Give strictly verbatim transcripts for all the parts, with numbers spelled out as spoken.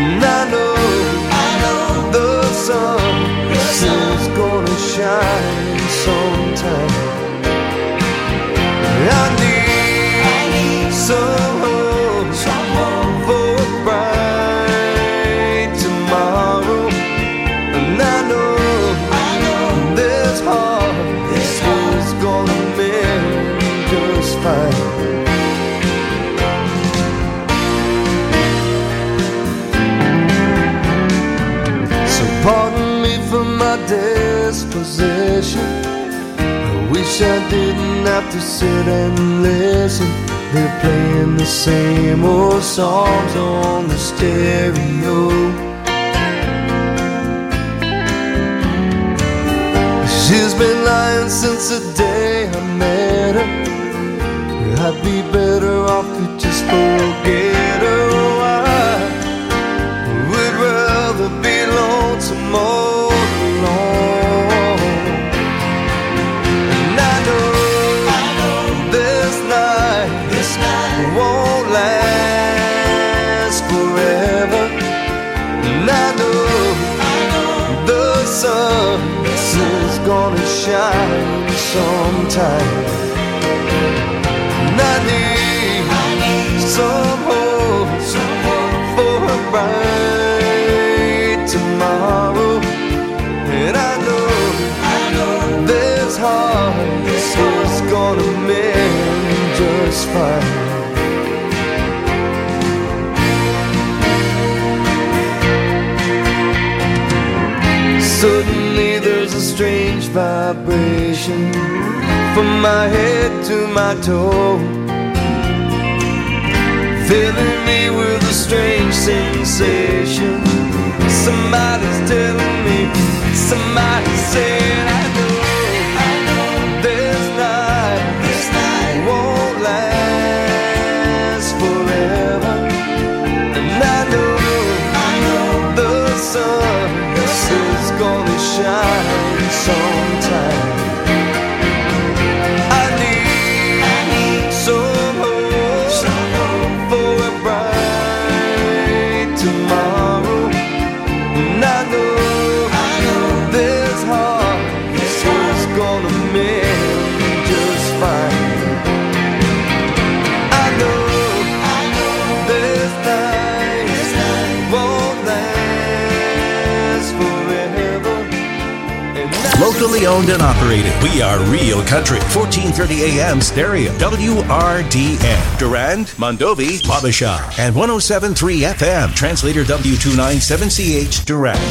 And I know, I know the sun, the sun is gonna shine sometime. I need, I need some hope, some hope for a bright tomorrow. And I know, I know this heart, this heart is gonna mend just fine. Pardon me for my disposition. I wish I didn't have to sit and listen. They're playing the same old songs on the stereo. She's been lying since the day I met her. I'd be better off to just forget her. I would rather be lonesome all alone. And I know, I know this night, this night won't last forever. And I know, I know the sun, the sun is gonna shine sometime. And I need, I need some hope, some hope for a bright tomorrow. And I know, I know this heart, this heart is gonna mend just fine. Suddenly there's a strange vibration from my head to my toe, filling me with a strange sensation. Somebody's telling me, somebody's saying, I know, I know this night, this night won't last forever. And I know, I know the sun, the sun's gonna shine sometime. I need, I need some hope, some hope for a bright tomorrow. And I know, I know this heart, this heart's gonna mend just fine. I know, I know this night, this night won't last forever. And I Locally owned and operated. We are Real Country. fourteen thirty A M stereo. W R D N. Durand, Mondovi, Wabasha. And one oh seven point three F M. Translator W two ninety-seven C H Durand.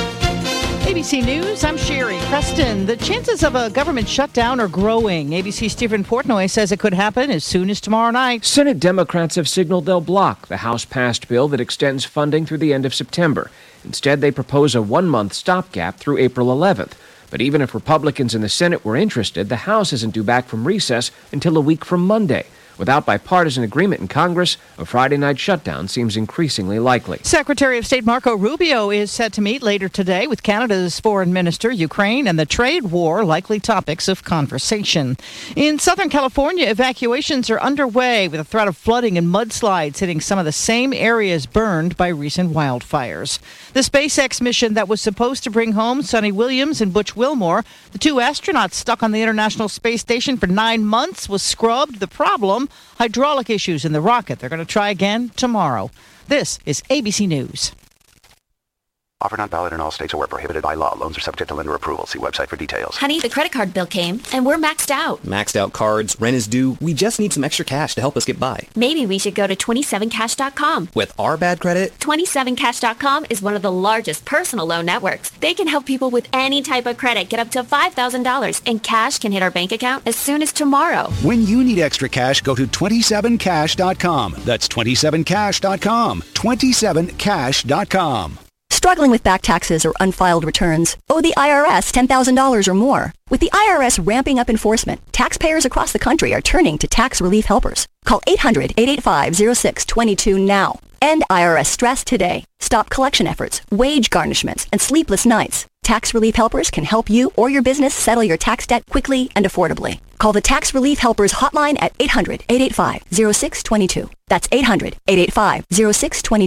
A B C News, I'm Sherry Preston. The chances of a government shutdown are growing. A B C's Stephen Portnoy says it could happen as soon as tomorrow night. Senate Democrats have signaled they'll block the House-passed bill that extends funding through the end of September. Instead, they propose a one-month stopgap through April eleventh. But even if Republicans in the Senate were interested, the House isn't due back from recess until a week from Monday. Without bipartisan agreement in Congress, a Friday night shutdown seems increasingly likely. Secretary of State Marco Rubio is set to meet later today with Canada's foreign minister, Ukraine, and the trade war likely topics of conversation. In Southern California, evacuations are underway with a threat of flooding and mudslides hitting some of the same areas burned by recent wildfires. The SpaceX mission that was supposed to bring home Sonny Williams and Butch Wilmore, the two astronauts stuck on the International Space Station for nine months, was scrubbed. The problem? Hydraulic issues in the rocket. They're going to try again tomorrow. This is A B C News. Offer not valid in all states or where prohibited by law. Loans are subject to lender approval. See website for details. Honey, the credit card bill came, and we're maxed out. Maxed out cards, rent is due. We just need some extra cash to help us get by. Maybe we should go to twenty-seven cash dot com. With our bad credit? twenty-seven cash dot com is one of the largest personal loan networks. They can help people with any type of credit get up to five thousand dollars, and cash can hit our bank account as soon as tomorrow. When you need extra cash, go to twenty-seven cash dot com. That's twenty-seven cash dot com. twenty-seven cash dot com. Struggling with back taxes or unfiled returns? Owe the I R S ten thousand dollars or more? With the I R S ramping up enforcement, taxpayers across the country are turning to tax relief helpers. Call eight hundred, eight eight five, oh six two two now. End I R S stress today. Stop collection efforts, wage garnishments, and sleepless nights. Tax relief helpers can help you or your business settle your tax debt quickly and affordably. Call the Tax Relief Helpers hotline at eight hundred, eight eight five, oh six two two. That's eight hundred, eight eight five, oh six two two.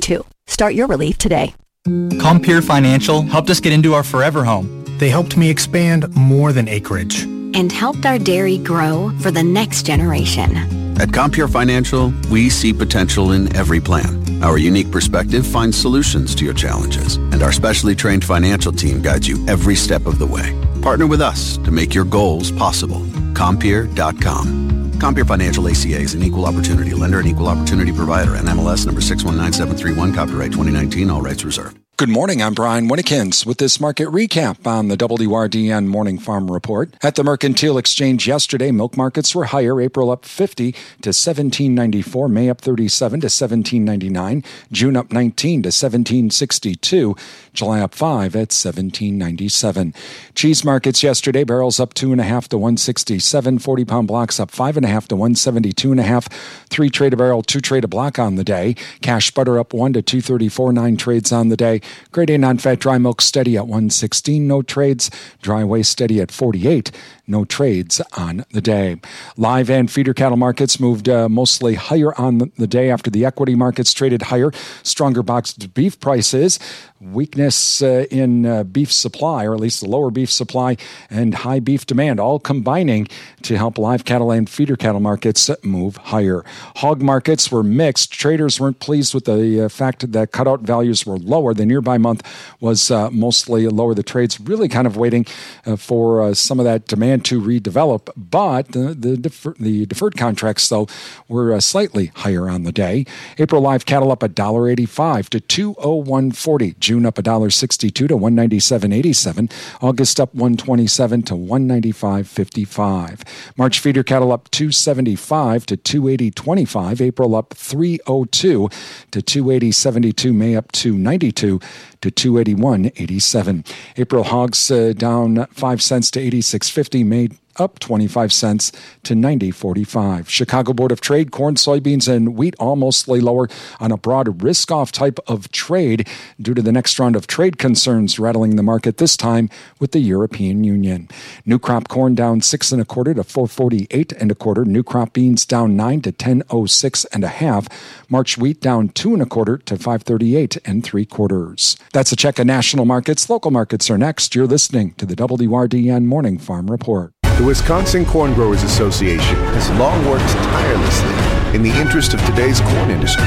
Start your relief today. Compeer Financial helped us get into our forever home. They helped me expand more than acreage. And helped our dairy grow for the next generation. At Compeer Financial, we see potential in every plan. Our unique perspective finds solutions to your challenges, and our specially trained financial team guides you every step of the way. Partner with us to make your goals possible. Compeer dot com. Compeer Financial A C A is an equal opportunity lender and equal opportunity provider. N M L S number six one nine seven three one, copyright twenty nineteen, all rights reserved. Good morning, I'm Brian Winnikins with this market recap on the W R D N Morning Farm Report. At the Mercantile Exchange yesterday, milk markets were higher. April up fifty to seventeen ninety-four, May up thirty-seven to seventeen ninety-nine, June up nineteen to seventeen sixty-two, July up five at seventeen ninety-seven. Cheese markets yesterday, barrels up two and a half to one sixty-seven, forty-pound blocks up five and a half to one seventy-two and a half, three trade a barrel, two trade a block on the day. Cash butter up one to two thirty-four, nine trades on the day. Grade A non-fat dry milk steady at one sixteen, no trades. Dry whey steady at forty-eight, no trades on the day. Live and feeder cattle markets moved uh, mostly higher on the day after the equity markets traded higher. Stronger boxed beef prices, weakness uh, in uh, beef supply, or at least the lower beef supply, and high beef demand, all combining to help live cattle and feeder cattle markets move higher. Hog markets were mixed. Traders weren't pleased with the uh, fact that cutout values were lower. The nearby month was uh, mostly lower. The trades really kind of waiting uh, for uh, some of that demand to redevelop, but the the, defer- the deferred contracts, though, were uh, slightly higher on the day. April live cattle up one dollar eighty-five to two oh one forty. June up one dollar sixty-two to one ninety-seven eighty-seven. August up one twenty-seven to one ninety-five fifty-five. March feeder cattle up two seventy-five to two eighty twenty-five. April up three oh two to two eighty seventy-two. May up two ninety-two to two eighty-one eighty-seven. April hogs uh, down five cents to eighty-six fifty. May up twenty-five cents to ninety forty-five. Chicago Board of Trade, corn, soybeans, and wheat all mostly lower on a broad risk-off type of trade due to the next round of trade concerns rattling the market, this time with the European Union. New crop corn down six and a quarter to four forty-eight and a quarter. New crop beans down nine to ten oh six and a half. March wheat down two and a quarter to five thirty-eight and three quarters. That's a check of national markets. Local markets are next. You're listening to the W R D N Morning Farm Report. The Wisconsin Corn Growers Association has long worked tirelessly in the interest of today's corn industry.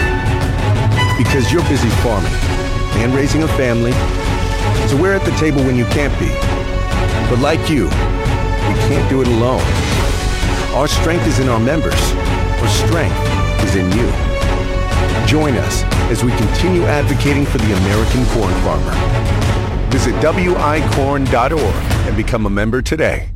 Because you're busy farming and raising a family, so we're at the table when you can't be. But like you, we can't do it alone. Our strength is in our members. Our strength is in you. Join us as we continue advocating for the American corn farmer. Visit W I corn dot org and become a member today.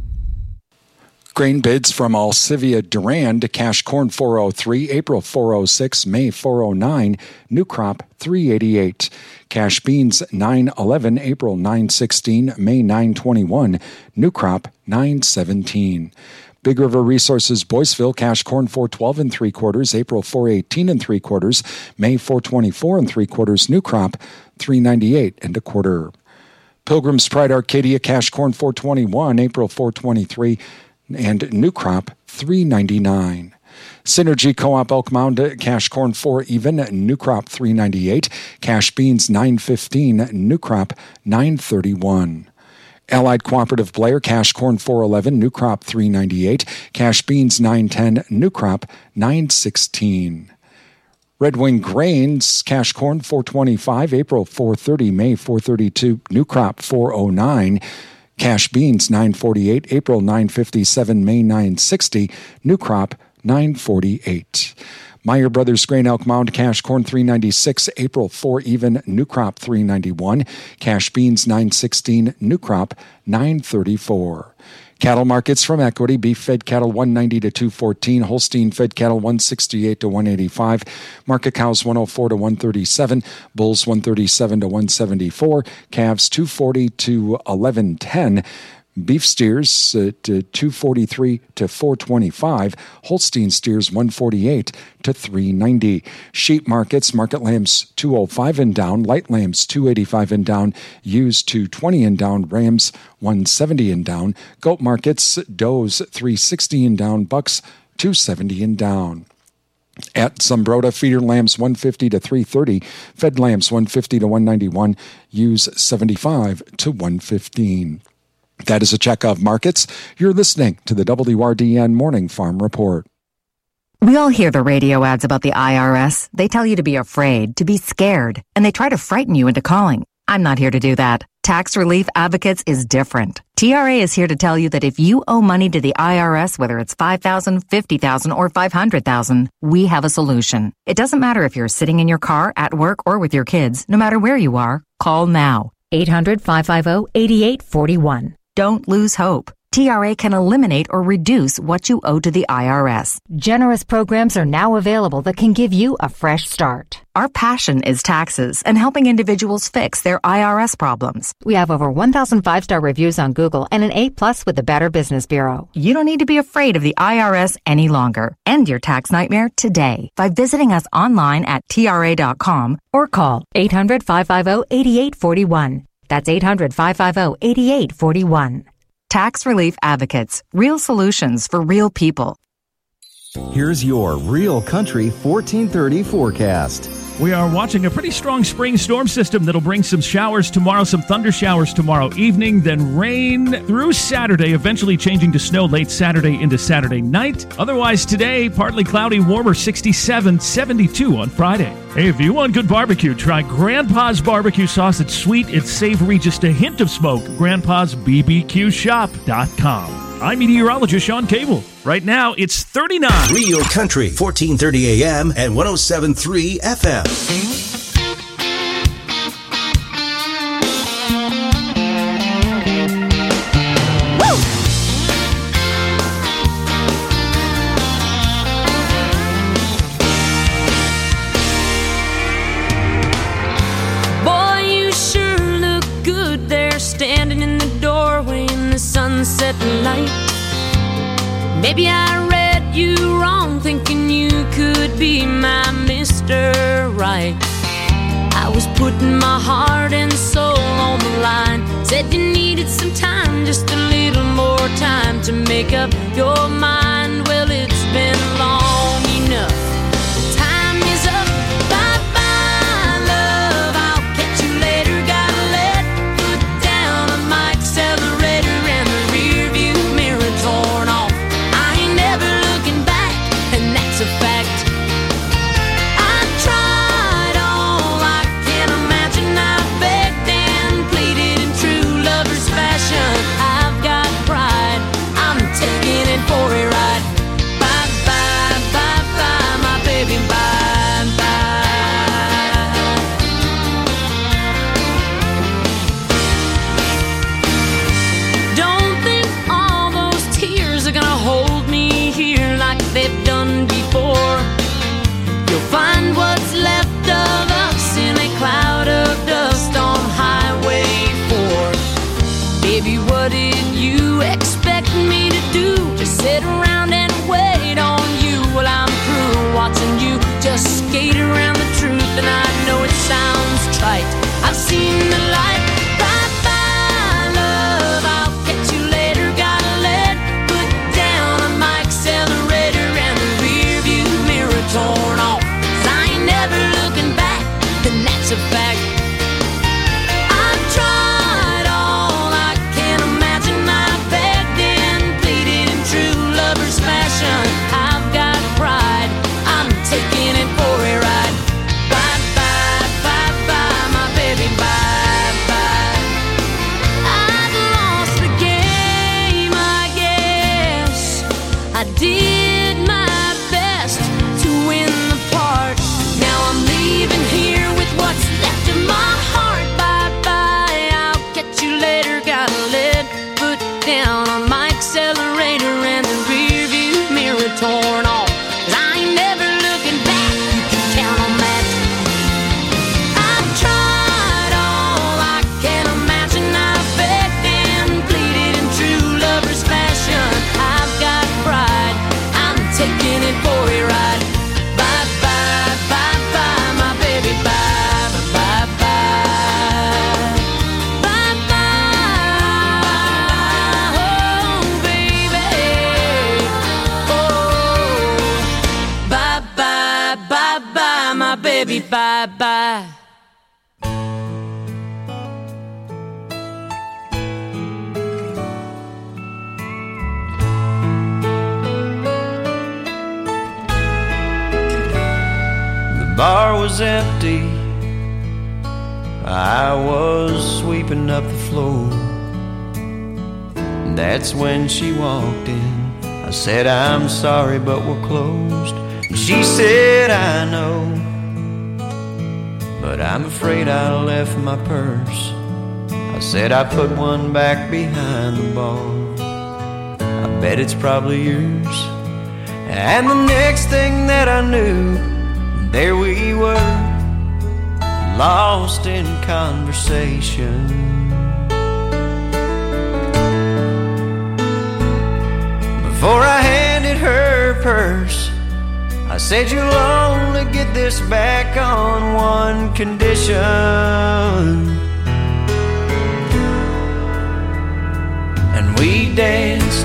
Grain bids from Alcivia Durand, cash corn four oh three, April four oh six, May four oh nine, new crop three eighty-eight. Cash beans nine eleven, April nine sixteen, May nine twenty-one, new crop nine seventeen. Big River Resources Boyceville, cash corn four twelve and three quarters, April four eighteen and three quarters, May four twenty-four and three quarters, new crop three ninety-eight and a quarter. Pilgrim's Pride Arcadia, cash corn four twenty-one, April four twenty-three, and new crop three ninety-nine. Synergy Co-op Elk Mound, cash corn four even, new crop three ninety-eight. Cash beans nine fifteen, new crop nine thirty-one. Allied Cooperative Blair, cash corn four eleven, new crop three ninety-eight. Cash beans nine ten, new crop nine sixteen. Red Wing Grains, cash corn four twenty-five, April four thirty, May four thirty-two, new crop four oh nine. Cash beans nine forty-eight, April nine fifty-seven, May nine sixty, new crop nine forty-eight. Meyer Brothers Grain Elk Mound, cash corn three ninety-six, April four even, new crop three ninety-one. Cash beans nine sixteen, new crop nine thirty-four. Cattle markets from Equity, beef fed cattle one ninety to two fourteen, Holstein fed cattle one sixty-eight to one eighty-five, market cows one oh four to one thirty-seven, bulls one thirty-seven to one seventy-four, calves two forty to eleven ten, beef steers at uh, two forty-three to four twenty-five, Holstein steers one forty-eight to three ninety. Sheep markets, market lambs two oh five and down, light lambs two eighty-five and down, ewes two twenty and down, rams one seventy and down. Goat markets, does three sixty and down, bucks two seventy and down. At Zumbrota, feeder lambs one fifty to three thirty, fed lambs one fifty to one ninety-one, ewes seventy-five to one fifteen. That is a check of markets. You're listening to the W R D N Morning Farm Report. We all hear the radio ads about the I R S. They tell you to be afraid, to be scared, and they try to frighten you into calling. I'm not here to do that. Tax Relief Advocates is different. T R A is here to tell you that if you owe money to the I R S, whether it's five thousand dollars, fifty thousand dollars, or five hundred thousand dollars, we have a solution. It doesn't matter if you're sitting in your car, at work, or with your kids. No matter where you are, call now. eight hundred, five five zero, eight eight four one. Don't lose hope. T R A can eliminate or reduce what you owe to the I R S. Generous programs are now available that can give you a fresh start. Our passion is taxes and helping individuals fix their I R S problems. We have over one thousand five-star reviews on Google and an A plus with the Better Business Bureau. You don't need to be afraid of the I R S any longer. End your tax nightmare today by visiting us online at T R A dot com or call eight hundred, five five zero, eight eight four one. That's eight hundred, five five zero, eight eight four one. Tax Relief Advocates. Real solutions for real people. Here's your Real Country fourteen thirty forecast. We are watching a pretty strong spring storm system that'll bring some showers tomorrow, some thunder showers tomorrow evening, then rain through Saturday, eventually changing to snow late Saturday into Saturday night. Otherwise today, partly cloudy, warmer, sixty-seven, seventy-two on Friday. Hey, if you want good barbecue, try Grandpa's barbecue sauce. It's sweet, it's savory, just a hint of smoke. Grandpa's B B Q shop dot com. I'm meteorologist Sean Cable. Right now, it's thirty-nine. Real Country, fourteen thirty A M and one oh seven point three F M. Boy, you sure look good there, standing in the doorway in the sunset light. Maybe I read you wrong, thinking you could be my Mister Right. I was putting my heart and soul on the line. Said you needed some time, just a little more time to make up your mind. Well, it's been long enough. The time is up. Bye-bye, love. I'll catch you later. Gotta let foot down on my accelerator and the rear view mirror torn off. A fact. I tried all I can imagine. I begged and pleaded in true lover's fashion. I've got pride. I'm taking it for a ride. bye-bye. The bar was empty. I was sweeping up the floor. That's when she walked in. I said, I'm sorry, but we're closed. And she said, I know, but I'm afraid I left my purse. I said, I put one back behind the bar. I bet it's probably yours. And the next thing that I knew, there we were, lost in conversation. Before I handed her purse, I said, you'll only get this back on one condition. And we danced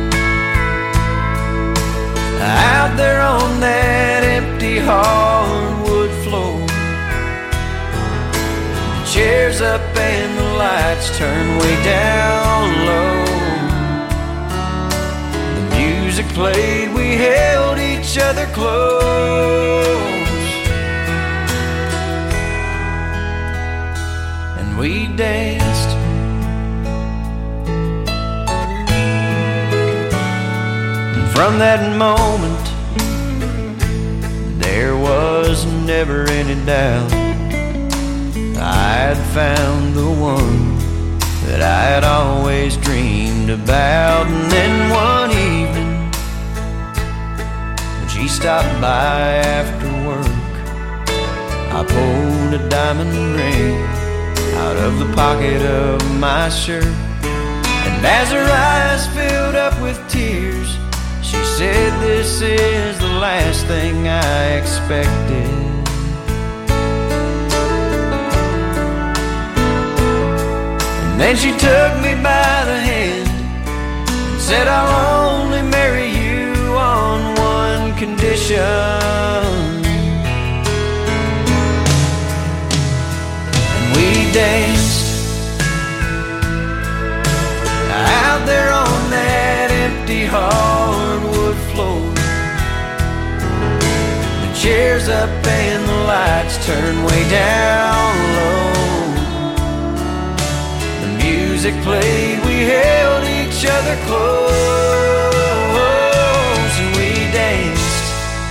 out there on that empty hardwood floor. The chairs up and the lights turned way down low. Music played, we held each other close, and we danced. And from that moment, there was never any doubt I'd found the one that I had always dreamed about. And then one evening, she stopped by after work. I pulled a diamond ring out of the pocket of my shirt, and as her eyes filled up with tears, she said, this is the last thing I expected. And then she took me by the hand and said, I'll only marry you on one condition. And we danced out there on that empty hardwood floor. The chairs up and the lights turned way down low. The music played, we held each other close, and we danced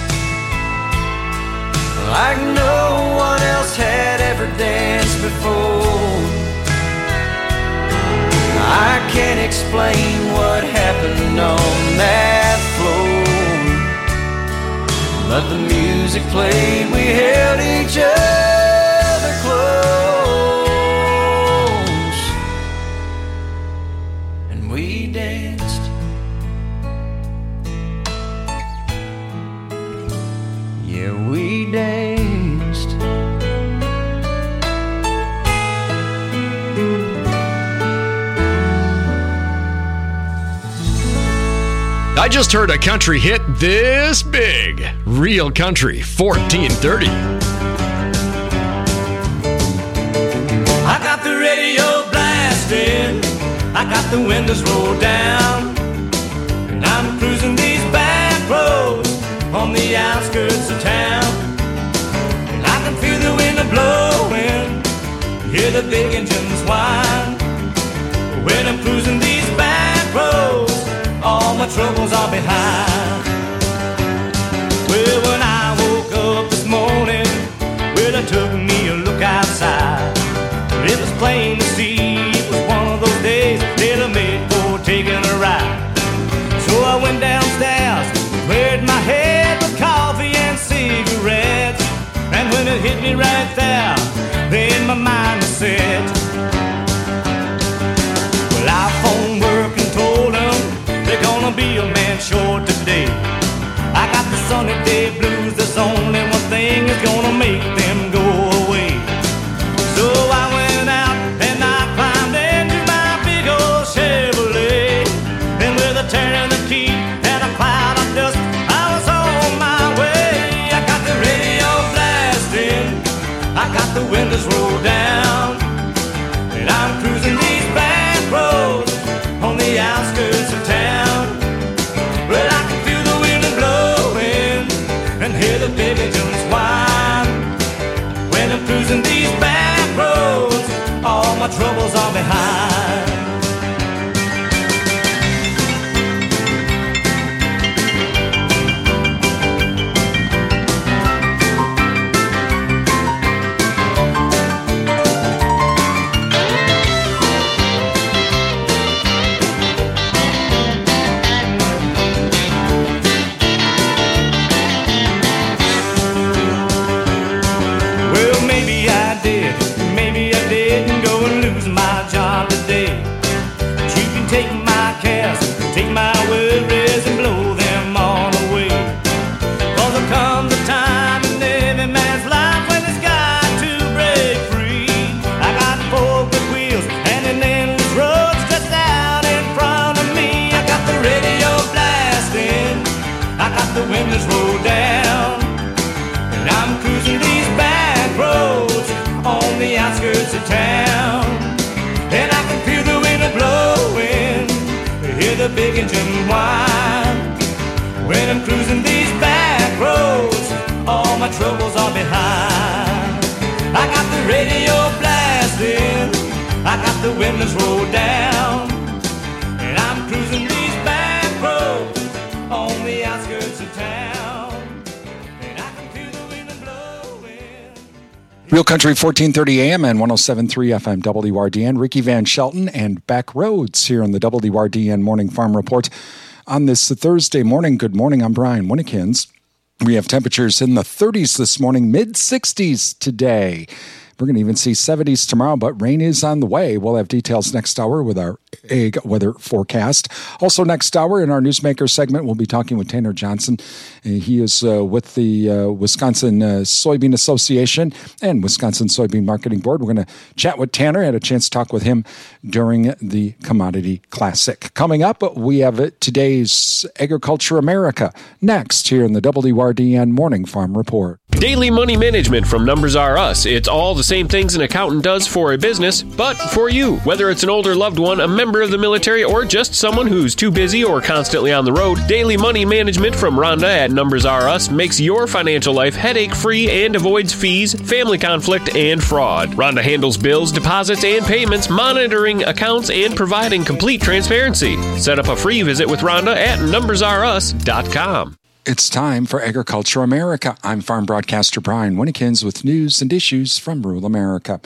like no one else had ever danced before. I can't explain what happened on that floor, but the music played, we held each other close, and we danced. Yeah, we danced. I just heard a country hit this big. Real Country fourteen thirty. I got the radio blasting, I got the windows rolled down, and I'm cruising these back roads on the outskirts of town. And I can feel the wind blowing, hear the big engines whine. When I'm cruising these back roads, all my troubles are behind. Well, when I woke up this morning, well, I took me a look outside. It was plain to see it was one of those days that I made for taking a ride. So I went downstairs, cleared my head with coffee and cigarettes. And when it hit me right there, then my mind was set. Well, I phoned work and told them they're gonna be a man short today. my troubles are behind. Big engine whine when I'm cruising these back roads. All my troubles are behind. I got the radio blasting, I got the windows rolled down, and I'm cruising these back roads on the outskirts of town, and I can feel the wind blowing. Real Country fourteen thirty A M and one oh seven point three F M W R D N. Ricky Van Shelton and Back Roads here on the W R D N Morning Farm Report. On this Thursday morning, good morning, I'm Brian Winnikins. We have temperatures in the thirties this morning, mid-sixties today. We're going to even see seventies tomorrow, but rain is on the way. We'll have details next hour with our egg weather forecast. Also next hour in our Newsmaker segment, we'll be talking with Tanner Johnson. He is uh, with the uh, Wisconsin uh, Soybean Association and Wisconsin Soybean Marketing Board. We're going to chat with Tanner. I had a chance to talk with him during the Commodity Classic. Coming up, we have today's Agriculture America next here in the W R D N Morning Farm Report. Daily money management from Numbers R Us. It's all the same things an accountant does for a business, but for you. Whether it's an older loved one, a member of the military, or just someone who's too busy or constantly on the road, Daily Money Management from Rhonda at Numbers R Us makes your financial life headache-free and avoids fees, family conflict, and fraud. Rhonda handles bills, deposits, and payments, monitoring accounts, and providing complete transparency. Set up a free visit with Rhonda at numbers r us dot com. It's time for Agriculture America. I'm farm broadcaster Brian Winnikins with news and issues from rural America.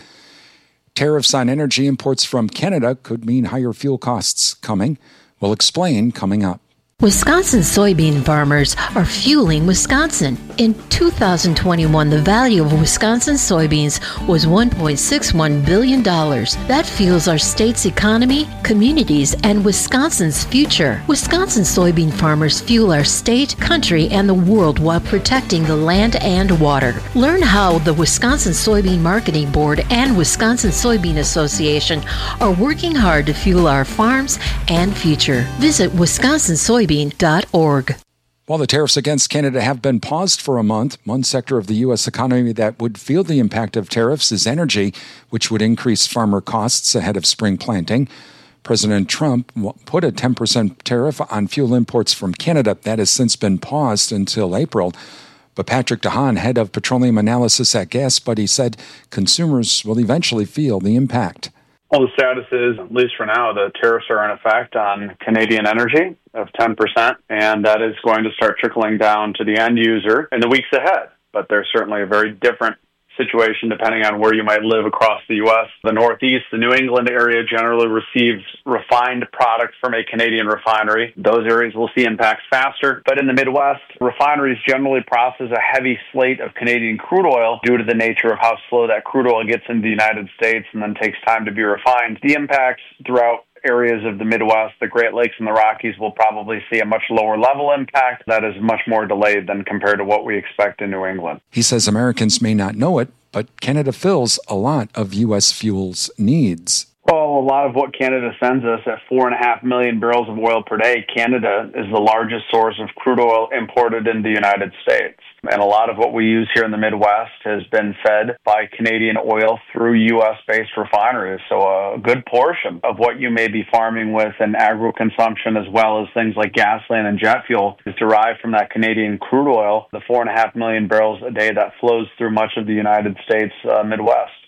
Tariffs on energy imports from Canada could mean higher fuel costs coming. We'll explain coming up. Wisconsin soybean farmers are fueling Wisconsin. In two thousand twenty-one, the value of Wisconsin soybeans was one point six one billion dollars. That fuels our state's economy, communities, and Wisconsin's future. Wisconsin soybean farmers fuel our state, country, and the world while protecting the land and water. Learn how the Wisconsin Soybean Marketing Board and Wisconsin Soybean Association are working hard to fuel our farms and future. Visit wisconsin soybean dot org. While the tariffs against Canada have been paused for a month, one sector of the U S economy that would feel the impact of tariffs is energy, which would increase farmer costs ahead of spring planting. President Trump put a ten percent tariff on fuel imports from Canada. That has since been paused until April. But Patrick DeHaan, head of petroleum analysis at GasBuddy, said consumers will eventually feel the impact. Well, the status is, at least for now, the tariffs are in effect on Canadian energy of ten percent, and that is going to start trickling down to the end user in the weeks ahead. But there's certainly a very different situation depending on where you might live across the U S. The Northeast, the New England area generally receives refined product from a Canadian refinery. Those areas will see impacts faster. But in the Midwest, refineries generally process a heavy slate of Canadian crude oil due to the nature of how slow that crude oil gets into the United States and then takes time to be refined. The impacts throughout areas of the Midwest, the Great Lakes and the Rockies, will probably see a much lower level impact that is much more delayed than compared to what we expect in New England. He says Americans may not know it, but Canada fills a lot of U S fuel's needs. Well, a lot of what Canada sends us at four and a half million barrels of oil per day, Canada is the largest source of crude oil imported in the United States. And a lot of what we use here in the Midwest has been fed by Canadian oil through U S-based refineries. So a good portion of what you may be farming with in agro-consumption, as well as things like gasoline and jet fuel, is derived from that Canadian crude oil, the four and a half million barrels a day that flows through much of the United States uh, Midwest.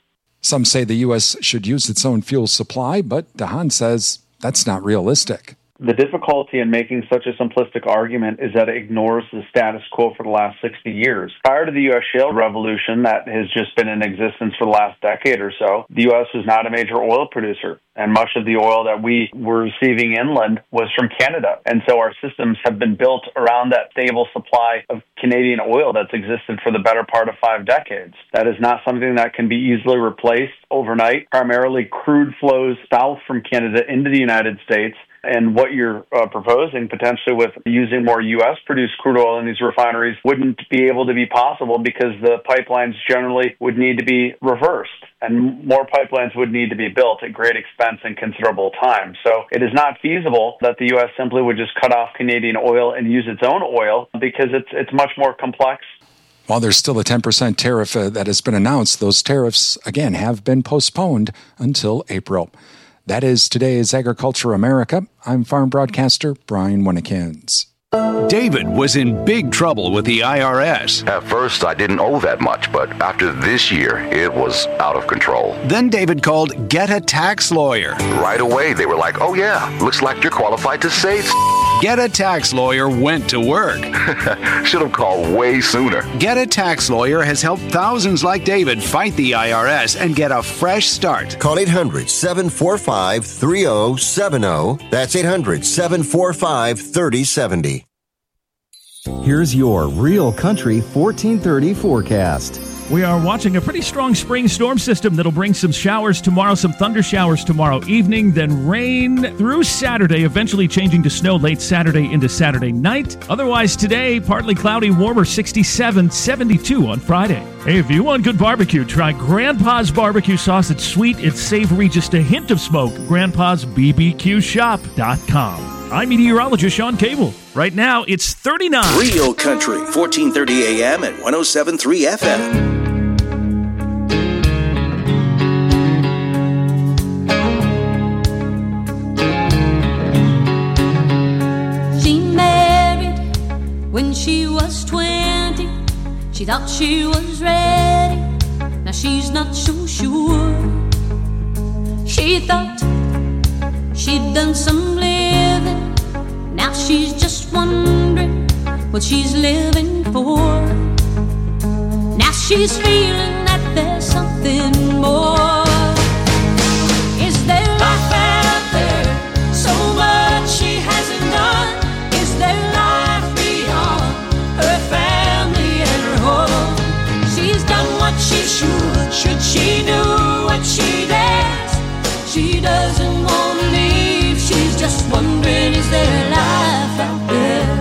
Some say the U S should use its own fuel supply, but DeHaan says that's not realistic. The difficulty in making such a simplistic argument is that it ignores the status quo for the last sixty years. Prior to the U S shale revolution that has just been in existence for the last decade or so, the U S was not a major oil producer, and much of the oil that we were receiving inland was from Canada. And so our systems have been built around that stable supply of Canadian oil that's existed for the better part of five decades. That is not something that can be easily replaced overnight. Primarily, crude flows south from Canada into the United States. And what you're uh, proposing potentially with using more U S-produced crude oil in these refineries wouldn't be able to be possible because the pipelines generally would need to be reversed, and more pipelines would need to be built at great expense and considerable time. So it is not feasible that the U S simply would just cut off Canadian oil and use its own oil because it's it's much more complex. While there's still a ten percent tariff uh, that has been announced, those tariffs, again, have been postponed until April. That is today's Agriculture America. I'm farm broadcaster Brian Winnikins. David was in big trouble with the I R S. At first, I didn't owe that much, but after this year, it was out of control. Then David called Get a Tax Lawyer. Right away, they were like, oh yeah, looks like you're qualified to save. Get a Tax Lawyer went to work. Should have called way sooner. Get a Tax Lawyer has helped thousands like David fight the I R S and get a fresh start. Call eight hundred, seven four five, three zero seven zero. That's eight hundred, seven four five, three zero seven zero. Here's your Real Country fourteen thirty forecast. We are watching a pretty strong spring storm system that'll bring some showers tomorrow, some thunder showers tomorrow evening, then rain through Saturday, eventually changing to snow late Saturday into Saturday night. Otherwise, today, partly cloudy, warmer, sixty-seven, seventy-two on Friday. Hey, if you want good barbecue, try Grandpa's barbecue sauce. It's sweet, it's savory, just a hint of smoke. grandpas b b q shop dot com. I'm meteorologist Sean Cable. Right now, it's thirty-nine. Real Country, fourteen thirty a.m. and one oh seven point three F M. She married when she was twenty. She thought she was ready. Now she's not so sure. She thought she'd done some living. Now she's just wondering what she's living for. Now she's feeling that there's something more. Is there life out there? So much she hasn't done. Is there life beyond her family and her home? She's done what she should. Should she do what she dares? She doesn't want to leave. She's just wondering, is there life out there?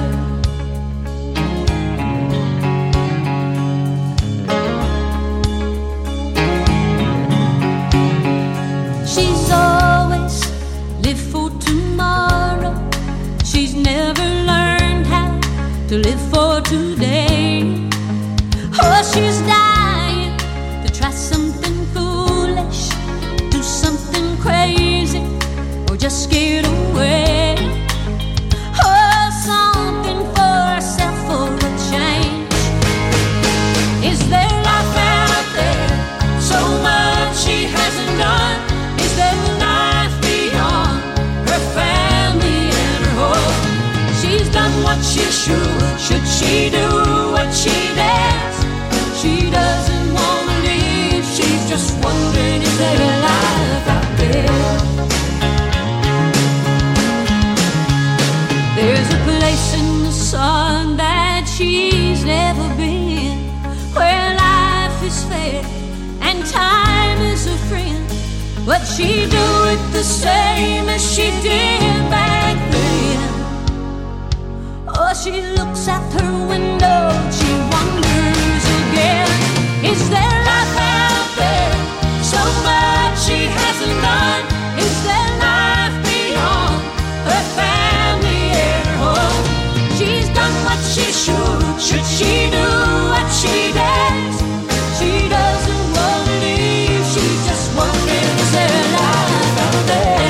She's always lived for tomorrow. She's never learned how to live for today. Oh, she's dying to try something foolish, do something crazy, or just get away. Oh, something for herself for a change. Is there life out there? So much she hasn't done. Is there life beyond her family and her home? She's done what she should. Should she do what she dares? She doesn't want to leave. She's just wondering, is there life out there? There's a place in the sun that she's never been, where life is fair and time is a friend. But she do it the same as she did back then. Oh, she looks out her window, she wonders again. Is there life out there? So much she hasn't done. Is there life beyond her family and her home? She's done what she should. Should she do what she dares? She doesn't want to leave. She's just wondering, is there life out there?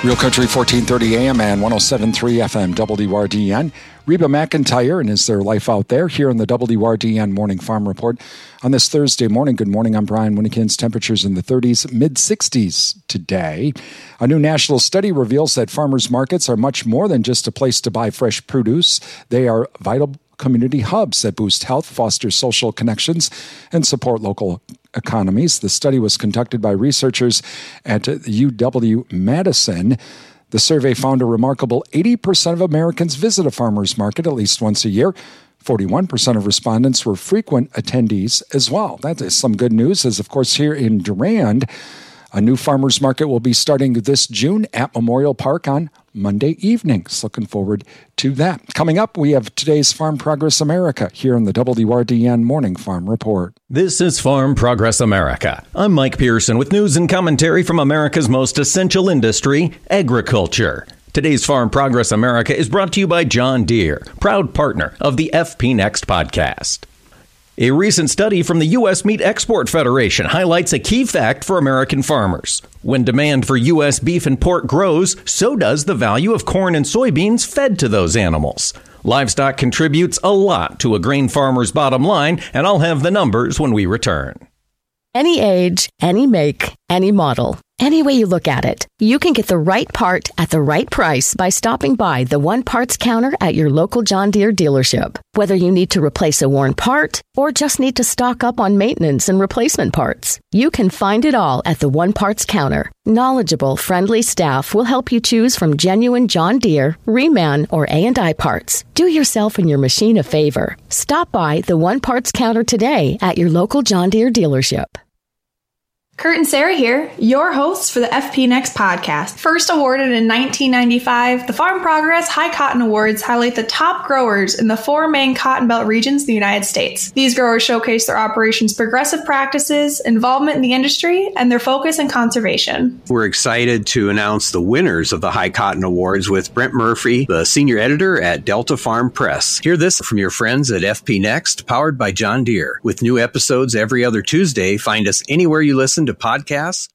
Real Country fourteen thirty A M and one oh seven point three F M W R D N. Reba McEntire and Is There Life Out There here in the W R D N Morning Farm Report on this Thursday morning. Good morning, I'm Brian Winnikins. Temperatures in the thirties, mid-sixties today. A new national study reveals that farmers markets are much more than just a place to buy fresh produce. They are vital community hubs that boost health, foster social connections, and support local economies. The study was conducted by researchers at U W-Madison. The survey found a remarkable eighty percent of Americans visit a farmer's market at least once a year. forty-one percent of respondents were frequent attendees as well. That is some good news, as of course here in Durand, a new farmer's market will be starting this June at Memorial Park on Monday evenings. Looking forward to that. Coming up, we have today's Farm Progress America here in the W R D N Morning Farm Report. This is Farm Progress America. I'm Mike Pearson with news and commentary from America's most essential industry, agriculture. Today's Farm Progress America is brought to you by John Deere, proud partner of the F P Next podcast. A recent study from the U S Meat Export Federation highlights a key fact for American farmers. When demand for U S beef and pork grows, so does the value of corn and soybeans fed to those animals. Livestock contributes a lot to a grain farmer's bottom line, and I'll have the numbers when we return. Any age, any make, any model. Any way you look at it, you can get the right part at the right price by stopping by the One Parts counter at your local John Deere dealership. Whether you need to replace a worn part or just need to stock up on maintenance and replacement parts, you can find it all at the One Parts counter. Knowledgeable, friendly staff will help you choose from genuine John Deere, Reman, or A and I parts. Do yourself and your machine a favor. Stop by the One Parts counter today at your local John Deere dealership. Kurt and Sarah here, your hosts for the F P Next podcast. First awarded in nineteen ninety-five, the Farm Progress High Cotton Awards highlight the top growers in the four main cotton belt regions in the United States. These growers showcase their operations' progressive practices, involvement in the industry, and their focus on conservation. We're excited to announce the winners of the High Cotton Awards with Brent Murphy, the senior editor at Delta Farm Press. Hear this from your friends at F P Next, powered by John Deere. With new episodes every other Tuesday, find us anywhere you listen to podcasts.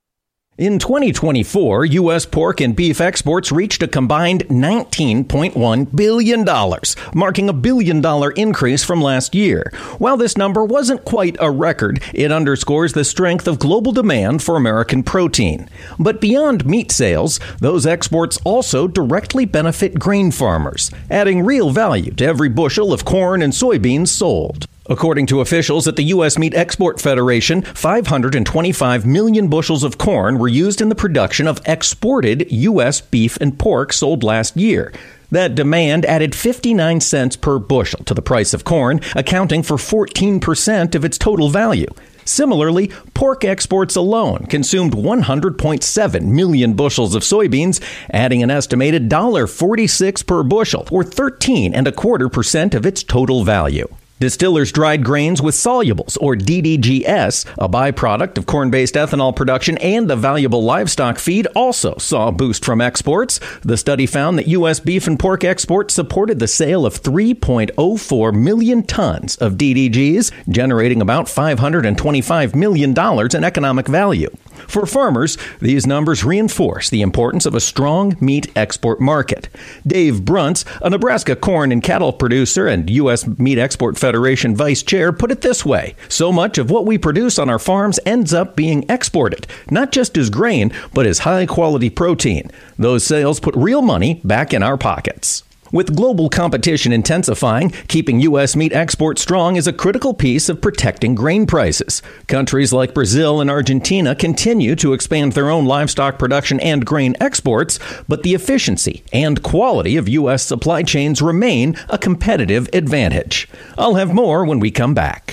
In twenty twenty-four, U S pork and beef exports reached a combined nineteen point one billion dollars, marking a billion dollar increase from last year. While this number wasn't quite a record, it underscores the strength of global demand for American protein. But beyond meat sales, those exports also directly benefit grain farmers, adding real value to every bushel of corn and soybeans sold. According to officials at the U S Meat Export Federation, five hundred twenty-five million bushels of corn were used in the production of exported U S beef and pork sold last year. That demand added fifty-nine cents per bushel to the price of corn, accounting for fourteen percent of its total value. Similarly, pork exports alone consumed one hundred point seven million bushels of soybeans, adding an estimated one dollar forty-six per bushel, or thirteen and a quarter percent of its total value. Distillers dried grains with solubles, or D D G S, a byproduct of corn-based ethanol production and a valuable livestock feed, also saw a boost from exports. The study found that U S beef and pork exports supported the sale of three point oh four million tons of D D Gs, generating about five hundred twenty-five million dollars in economic value. For farmers, these numbers reinforce the importance of a strong meat export market. Dave Bruntz, a Nebraska corn and cattle producer and U S Meat Export Federation vice chair, put it this way: so much of what we produce on our farms ends up being exported, not just as grain, but as high-quality protein. Those sales put real money back in our pockets. With global competition intensifying, keeping U S meat exports strong is a critical piece of protecting grain prices. Countries like Brazil and Argentina continue to expand their own livestock production and grain exports, but the efficiency and quality of U S supply chains remain a competitive advantage. I'll have more when we come back.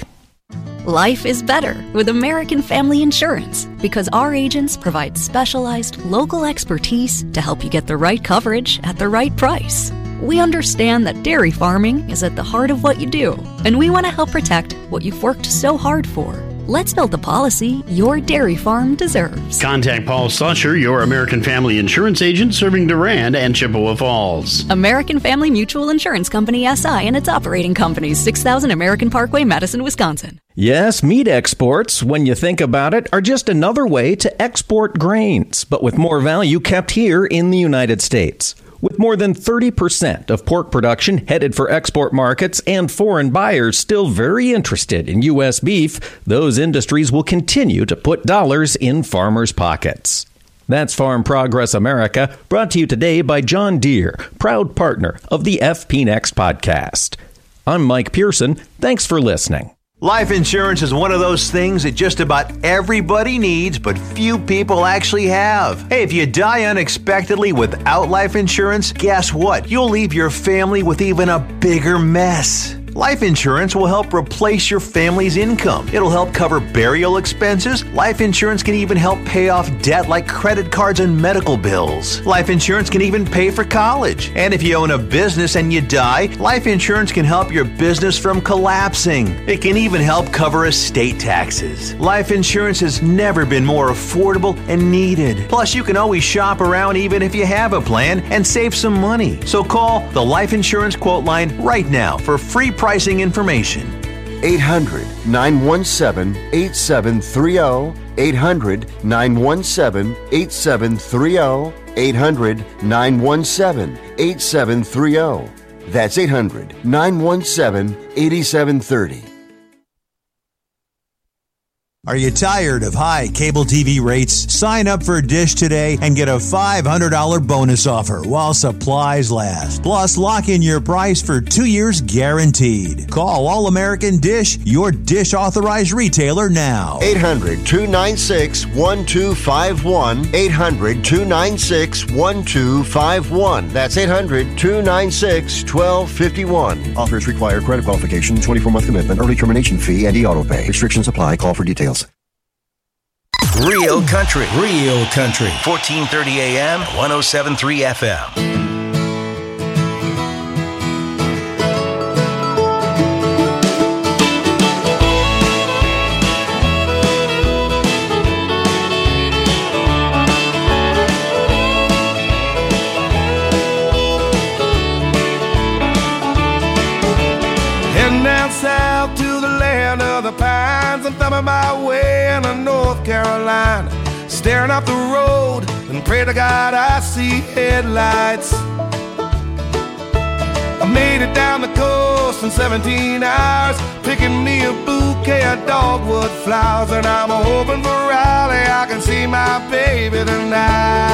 Life is better with American Family Insurance because our agents provide specialized local expertise to help you get the right coverage at the right price. We understand that dairy farming is at the heart of what you do, and we want to help protect what you've worked so hard for. Let's build the policy your dairy farm deserves. Contact Paul Slusher, your American Family Insurance agent serving Durand and Chippewa Falls. American Family Mutual Insurance Company, S I, and its operating companies, six thousand American Parkway, Madison, Wisconsin. Yes, meat exports, when you think about it, are just another way to export grains, but with more value kept here in the United States. With more than thirty percent of pork production headed for export markets and foreign buyers still very interested in U S beef, those industries will continue to put dollars in farmers' pockets. That's Farm Progress America, brought to you today by John Deere, proud partner of the F P Next podcast. I'm Mike Pearson. Thanks for listening. Life insurance is one of those things that just about everybody needs, but few people actually have. Hey, if you die unexpectedly without life insurance, guess what? You'll leave your family with even a bigger mess. Life insurance will help replace your family's income. It'll help cover burial expenses. Life insurance can even help pay off debt like credit cards and medical bills. Life insurance can even pay for college. And if you own a business and you die, life insurance can help your business from collapsing. It can even help cover estate taxes. Life insurance has never been more affordable and needed. Plus, you can always shop around even if you have a plan and save some money. So call the Life Insurance Quote Line right now for free pricing information. eight hundred, nine one seven, eight seven three zero. eight hundred, nine one seven, eight seven three zero. eight hundred, nine one seven, eight seven three zero. That's eight hundred, nine one seven, eight seven three zero. Are you tired of high cable T V rates? Sign up for Dish today and get a five hundred dollars bonus offer while supplies last. Plus, lock in your price for two years guaranteed. Call All American Dish, your Dish authorized retailer now. eight hundred, two nine six, one two five one. eight hundred, two nine six, one two five one. That's eight hundred, two nine six, one two five one. Offers require credit qualification, twenty-four month commitment, early termination fee, and e-auto pay. Restrictions apply. Call for details. Real country, real country. fourteen thirty A M, one oh seven point three F M. Heading down south to the land of the pines. I'm thumbing my way into North Carolina, staring up the road and pray to God I see headlights. I made it down the coast in seventeen hours, picking me a bouquet of dogwood flowers, and I'm hoping for Raleigh I can see my baby tonight.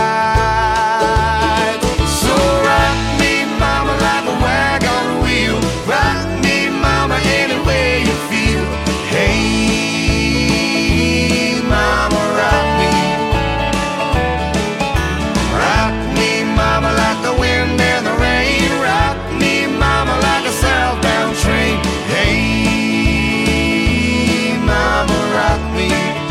So rock me, mama, like a wagon wheel. Rock me, mama, any way you feel. Hey, mama, rock me. Rock me, mama, like the wind and the rain. Rock me, mama, like a southbound train. Hey, mama, rock me.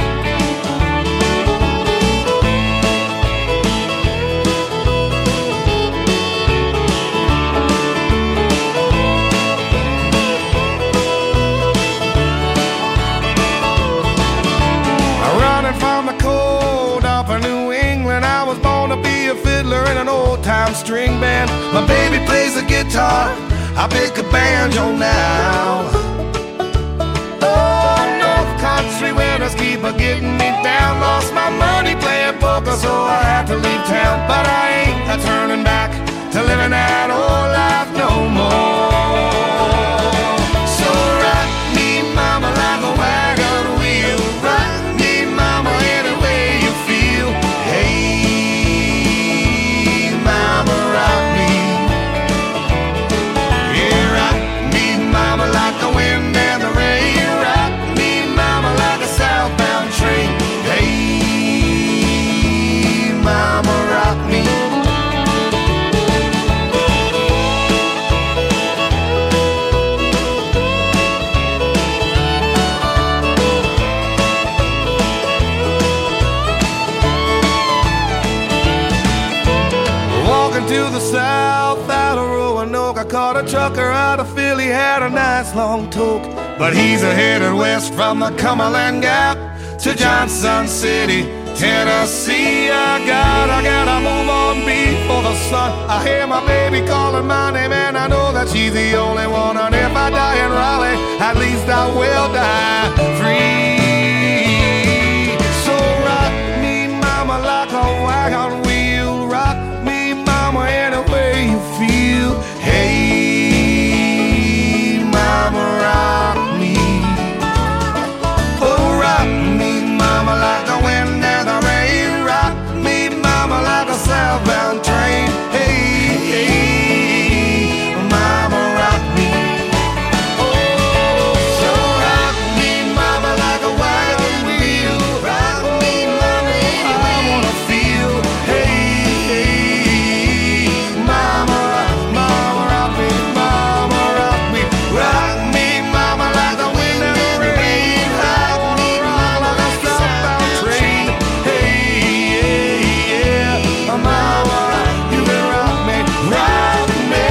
In an old-time string band, my baby plays the guitar, I pick a banjo now. Oh, North Country winters keep a getting me down. Lost my money playing poker, so I had to leave town. But I ain't a turning back to living that old life no more. So rock me, mama, like a wagon wheel. Rock me, mama, any way you feel. Hey, to the south out of Roanoke, I caught a trucker out of Philly, had a nice long toke. but he's headed west from the Cumberland Gap to Johnson City, Tennessee. I gotta, gotta move on before the sun. I hear my baby calling my name, and I know that she's the only one. And if I die in Raleigh, at least I will die free. So rock me, mama, like a wagon wheel. Rock me, mama, any way you feel. Hey, mama, rock me. Oh, rock me, mama, like the wind and the rain. Rock me, mama, like a southbound train. Hey, hey, mama, rock me. Oh, so rock me, mama, like a wagon wheel. Rock me, mama, I wanna feel. Hey, hey, mama, mama, rock me, mama, rock me. Rock me, mama, like the wind and the rain. I wanna rock like a southbound train. Hey, yeah, yeah, mama, you can rock me, rock me.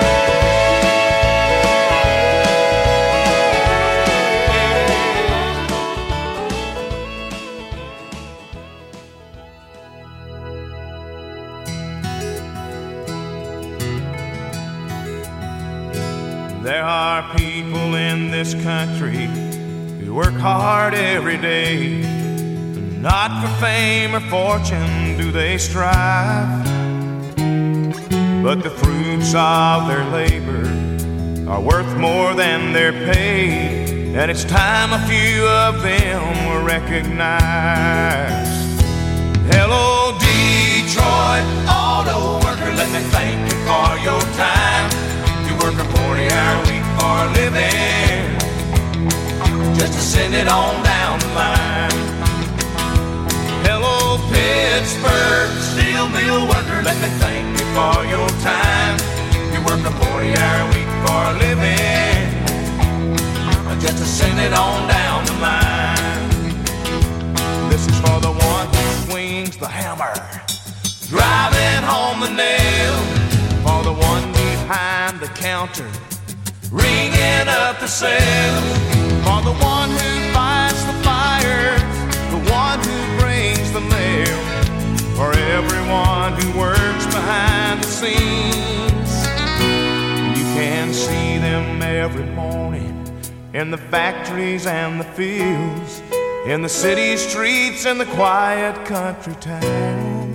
There are people in this country who work hard every day. Not for fame or fortune do they strive, but the fruits of their labor are worth more than their pay, and it's time a few of them were recognized. Hello, Detroit auto worker, let me thank you for your time. You work a forty-hour week for a living, just to send it on down the line. Hello, Pittsburgh steel mill worker, let me thank you for your time. You work a forty-hour week for a living, just to send it on down the line. This is for the one who swings the hammer, driving home the nail. For the one behind the counter, ringing up the sales. For the one who fights the fires, the one who brings the mail. For everyone who works behind the scenes. You can see them every morning in the factories and the fields, in the city streets and the quiet country towns,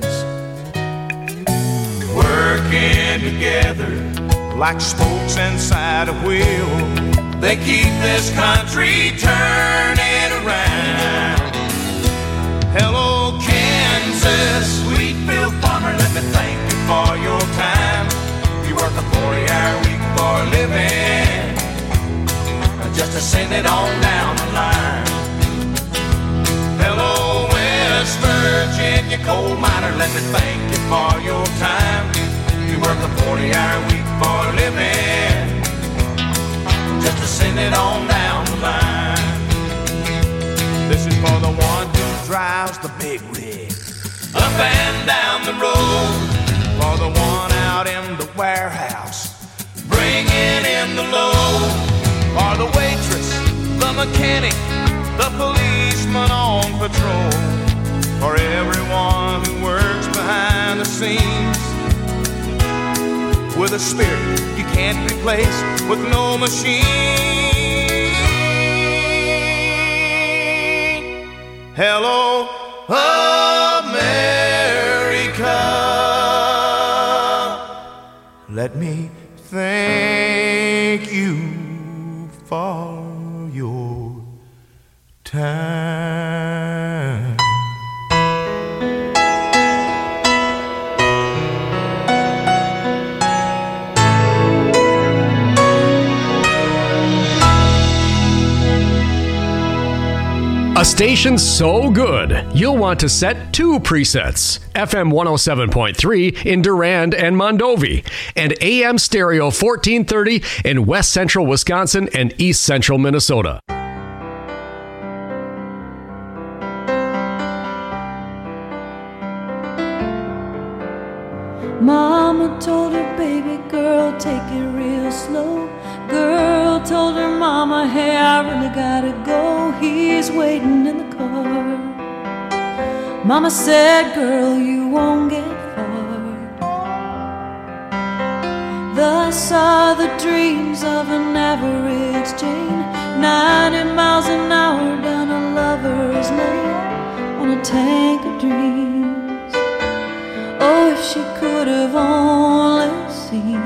working together like spokes inside a wheel. They keep this country turning around. Hello, Kansas, Wheatfield farmer, let me thank you for your time. You work a forty-hour week for a living, just to send it on down the line. Hello, West Virginia coal miner, let me thank you for your time. You work a forty-hour week for a living, just to send it on down the line. This is for the one who drives the big rig up and down the road. For the one out in the warehouse, bringing in the load. For the waitress, the mechanic, the policeman on patrol. For everyone who works behind the scenes, with a spirit you can't replace with no machine. Hello, America. Let me thank you for your time. A station so good, you'll want to set two presets. F M one oh seven point three in Durand and Mondovi, and A M Stereo fourteen thirty in West Central Wisconsin and East Central Minnesota. Mama told her baby girl, take it real slow. Girl told her mama, hey, I really gotta go, he's waiting in the car. Mama said, girl, you won't get far. Thus are the dreams of an average Jane, ninety miles an hour down a lover's lane on a tank of dreams. Oh, if she could have only seen.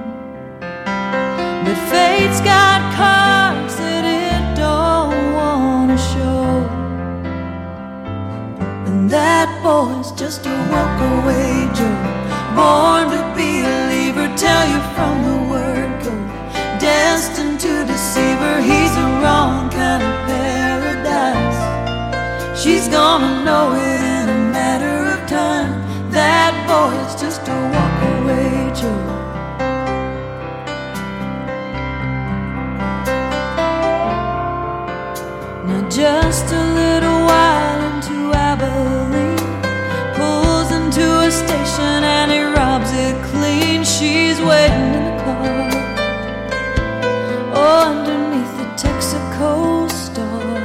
But fate's got cards that it don't want to show, and that boy's just a walk-away Joe, born to be a believer, tell you from the word go, destined to deceive her. He's the wrong kind of paradise. She's gonna know it in a matter of time. That boy's just a walk-away Joe. Just a little while into Abilene, pulls into a station and he robs it clean. She's waiting in the car, oh, underneath the Texaco star.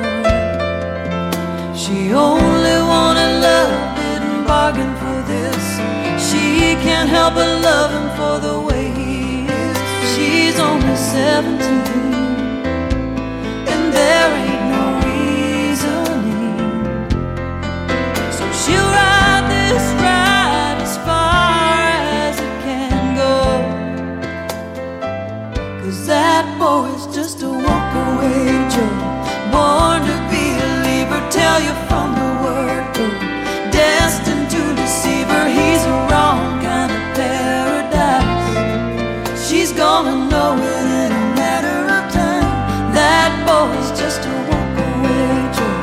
She only wanted love, didn't bargain for this. She can't help but love him for the way he is. She's only seventeen, and there ain't she'll ride this ride as far as it can go, 'cause that boy's just a walk-away Joe, born to be a believer, tell you from the word go, destined to deceive her. He's a wrong kind of paradise. She's gonna know it in a matter of time. That boy's just a walk-away Joe.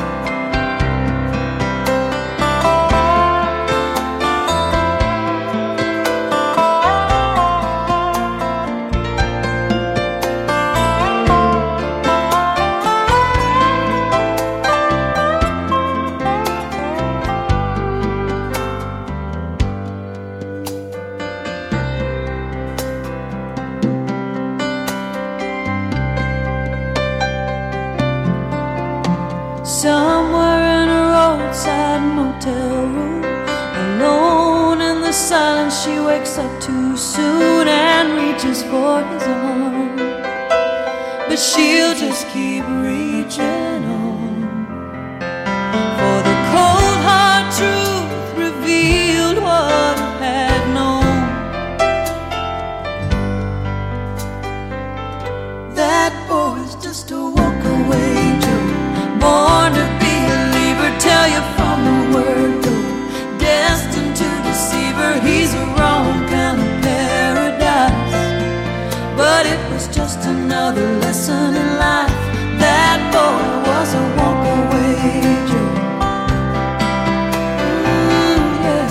Somewhere in a roadside motel room, alone in the silence, she wakes up too soon and reaches for his arm, but she'll just keep reaching on, for the cold hard truth revealed what he had known. That boy's just a walk-away Joe, born to be a believer, tell you from the word go, destined to deceive her. He's a wrong kind of paradise, but it was just another lesson in life. That boy was a walk-away Joe. Mm, yeah.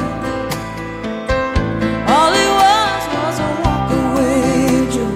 All he was was a walk-away Joe.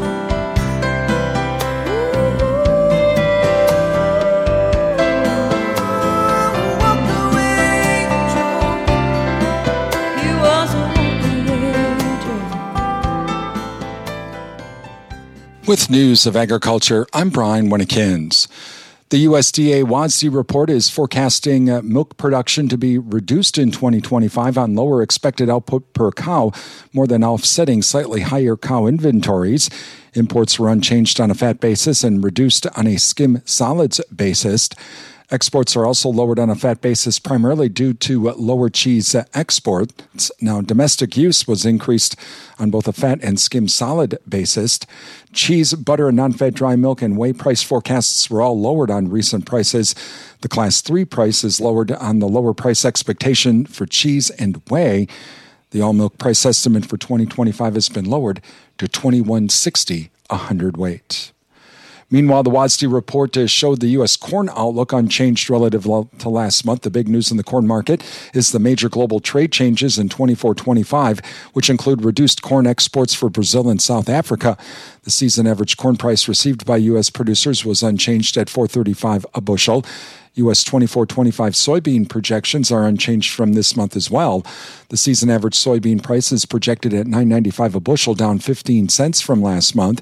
With news of agriculture, I'm Brian Winnekins. The U S D A WASDE report is forecasting uh, milk production to be reduced in twenty twenty-five on lower expected output per cow, more than offsetting slightly higher cow inventories. Imports were unchanged on a fat basis and reduced on a skim solids basis. Exports are also lowered on a fat basis, primarily due to lower cheese exports. Now, domestic use was increased on both a fat and skim solid basis. Cheese, butter, and non-fat dry milk and whey price forecasts were all lowered on recent prices. The Class three price is lowered on the lower price expectation for cheese and whey. The all-milk price estimate for twenty twenty-five has been lowered to twenty-one sixty a hundredweight. Meanwhile, the WASDE report showed the U S corn outlook unchanged relative to last month. The big news in the corn market is the major global trade changes in twenty-four twenty-five, which include reduced corn exports for Brazil and South Africa. The season average corn price received by U S producers was unchanged at four thirty-five a bushel. U S twenty-four twenty-five soybean projections are unchanged from this month as well. The season average soybean price is projected at nine ninety-five a bushel, down fifteen cents from last month.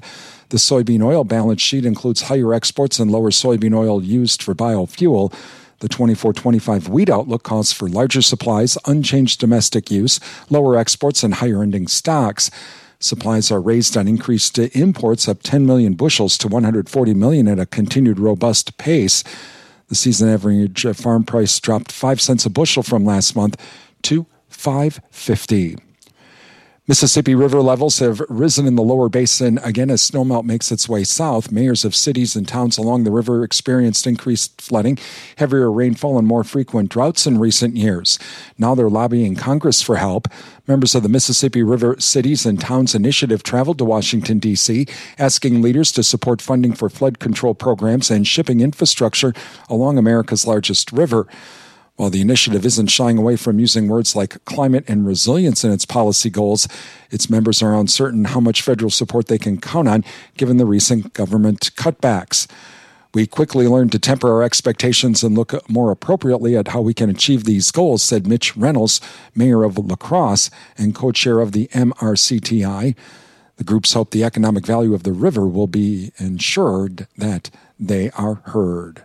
The soybean oil balance sheet includes higher exports and lower soybean oil used for biofuel. The twenty-four twenty-five wheat outlook calls for larger supplies, unchanged domestic use, lower exports, and higher ending stocks. Supplies are raised on increased imports, up ten million bushels to one hundred forty million at a continued robust pace. The season average farm price dropped five cents a bushel from last month to five fifty. Mississippi River levels have risen in the lower basin again as snowmelt makes its way south. Mayors of cities and towns along the river experienced increased flooding, heavier rainfall, and more frequent droughts in recent years. Now they're lobbying Congress for help. Members of the Mississippi River Cities and Towns Initiative traveled to Washington, D C, asking leaders to support funding for flood control programs and shipping infrastructure along America's largest river. While the initiative isn't shying away from using words like climate and resilience in its policy goals, its members are uncertain how much federal support they can count on given the recent government cutbacks. We quickly learned to temper our expectations and look more appropriately at how we can achieve these goals, said Mitch Reynolds, mayor of La Crosse and co-chair of the M R C T I. The groups hope the economic value of the river will be ensured that they are heard.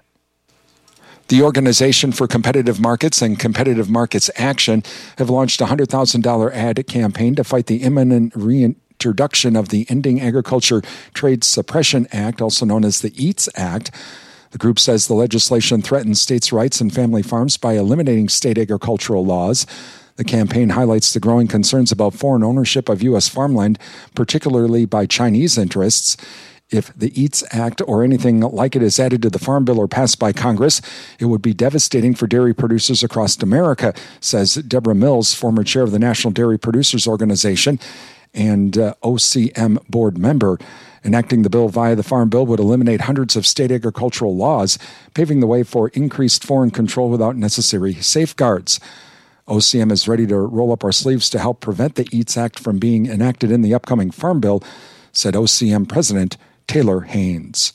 The Organization for Competitive Markets and Competitive Markets Action have launched a one hundred thousand dollars ad campaign to fight the imminent reintroduction of the Ending Agriculture Trade Suppression Act, also known as the EATS Act. The group says the legislation threatens states' rights and family farms by eliminating state agricultural laws. The campaign highlights the growing concerns about foreign ownership of U S farmland, particularly by Chinese interests. If the EATS Act or anything like it is added to the Farm Bill or passed by Congress, it would be devastating for dairy producers across America, says Deborah Mills, former chair of the National Dairy Producers Organization and uh, O C M board member. Enacting the bill via the Farm Bill would eliminate hundreds of state agricultural laws, paving the way for increased foreign control without necessary safeguards. O C M is ready to roll up our sleeves to help prevent the EATS Act from being enacted in the upcoming Farm Bill, said O C M President Taylor Haynes.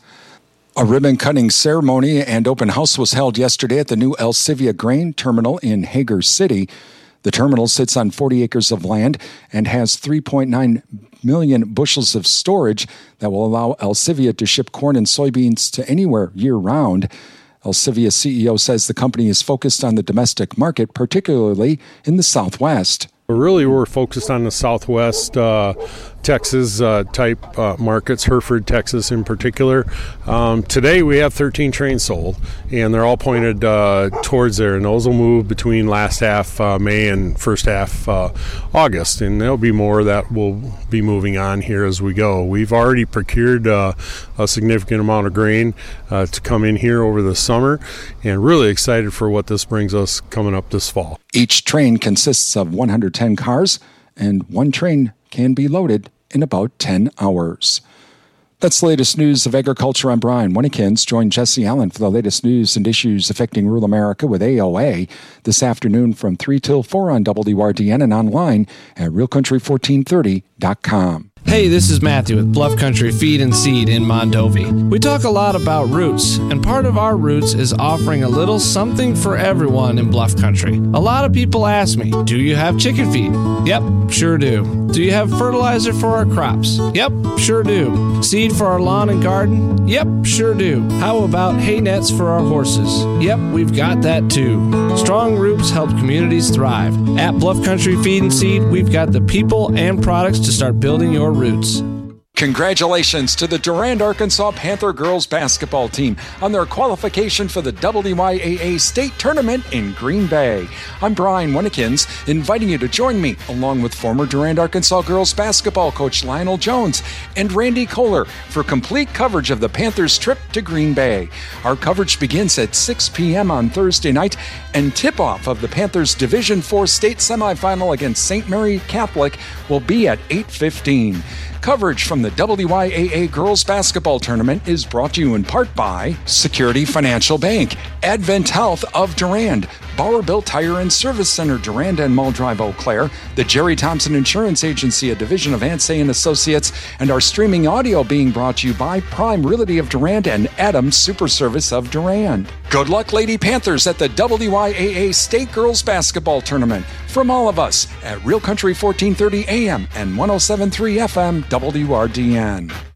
A ribbon-cutting ceremony and open house was held yesterday at the new Elsivia Grain Terminal in Hager City. The terminal sits on forty acres of land and has three point nine million bushels of storage that will allow Elsivia to ship corn and soybeans to anywhere year-round. Elsivia's C E O says the company is focused on the domestic market, particularly in the Southwest. Really, we're focused on the Southwest uh, Texas uh, type uh, markets, Hereford, Texas in particular. Um, today we have thirteen trains sold, and they're all pointed uh, towards there, and those will move between last half uh, May and first half uh, August, and there'll be more that will be moving on here as we go. We've already procured uh, a significant amount of grain uh, to come in here over the summer, and really excited for what this brings us coming up this fall. Each train consists of one hundred ten cars, and one train can be loaded in about ten hours. That's the latest news of agriculture. I'm Brian Winnikins. Join Jesse Allen for the latest news and issues affecting rural America with A O A this afternoon from three till four on W R D N and online at real country fourteen thirty dot com. Hey, this is Matthew with Bluff Country Feed and Seed in Mondovi. We talk a lot about roots, and part of our roots is offering a little something for everyone in Bluff Country. A lot of people ask me, do you have chicken feed? Yep, sure do. Do you have fertilizer for our crops? Yep, sure do. Seed for our lawn and garden? Yep, sure do. How about hay nets for our horses? Yep, we've got that too. Strong roots help communities thrive. At Bluff Country Feed and Seed, we've got the people and products to start building your roots. Congratulations to the Durand, Arkansas Panther girls basketball team on their qualification for the W Y A A state tournament in Green Bay. I'm Brian Winnikins, inviting you to join me, along with former Durand, Arkansas girls basketball coach Lionel Jones and Randy Kohler, for complete coverage of the Panthers' trip to Green Bay. Our coverage begins at six p.m. on Thursday night, and tip-off of the Panthers' Division four state semifinal against Saint Mary Catholic will be at eight fifteen. Coverage from the W Y A A Girls Basketball Tournament is brought to you in part by Security Financial Bank, Advent Health of Durand, Bowerbilt Tire and Service Center, Durand and Mull Drive, Eau Claire, the Jerry Thompson Insurance Agency, a division of Ansay and Associates, and our streaming audio being brought to you by Prime Realty of Durand and Adams Super Service of Durand. Good luck, Lady Panthers, at the W Y A A State Girls Basketball Tournament. From all of us at Real Country fourteen thirty A M and one oh seven point three F M W R D N.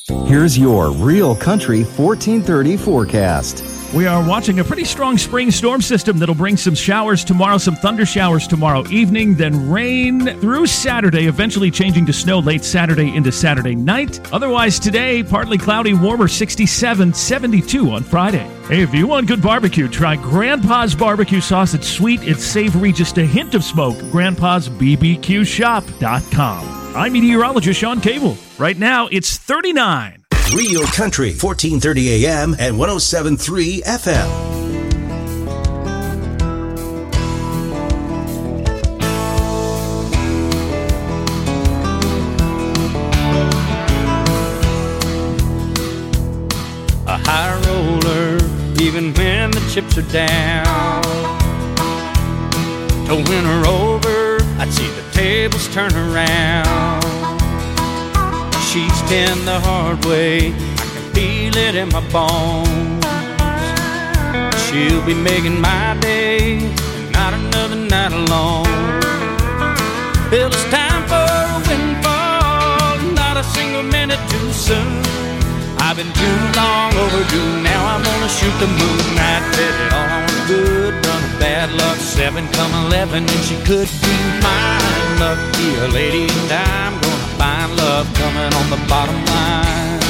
Here's your Real Country fourteen thirty forecast. We are watching a pretty strong spring storm system that'll bring some showers tomorrow, some thunder showers tomorrow evening, then rain through Saturday, eventually changing to snow late Saturday into Saturday night. Otherwise today, partly cloudy, warmer, sixty-seven, seventy-two on Friday. Hey, if you want good barbecue, try Grandpa's barbecue sauce. It's sweet, it's savory, just a hint of smoke. grandpas b b q shop dot com. I'm meteorologist Sean Cable. Right now, it's thirty-nine. Real Country, fourteen thirty A M and one oh seven point three F M. A high roller, even when the chips are down. To win her over, I'd see the tables turn around. She's been the hard way, I can feel it in my bones. She'll be making my day, and not another night alone. Well, it's time for a windfall, not a single minute too soon. I've been too long overdue, now I'm gonna shoot the moon. I bet it all on a good run of bad luck, seven come eleven, and she could be mine. Lucky a lady, and I'm gonna find love coming on the bottom line.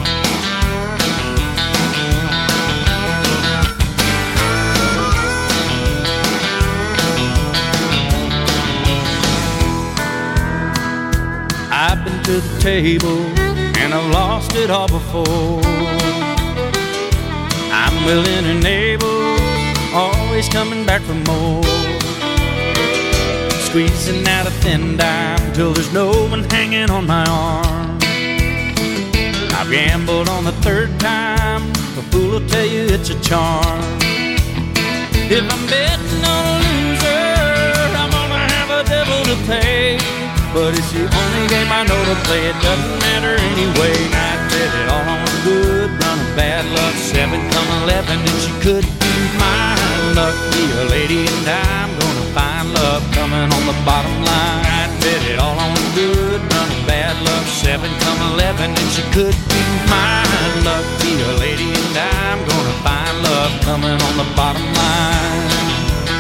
I've been to the table and I've lost it all before. I'm willing and able, always coming back for more. Squeezing out a thin dime till there's no one hanging on my arm. I've gambled on the third time, a fool will tell you it's a charm. If I'm betting on a loser, I'm gonna have a devil to pay. But it's the only game I know to play, it doesn't matter anyway. I bet it all on a good run of bad luck, seven come eleven, and she could be mine. Lucky a lady, and I'm gonna find love coming on the bottom line. I bet it all on a good run of bad luck, seven come eleven, and she could be mine. Lucky a lady, and I'm gonna find love coming on the bottom line.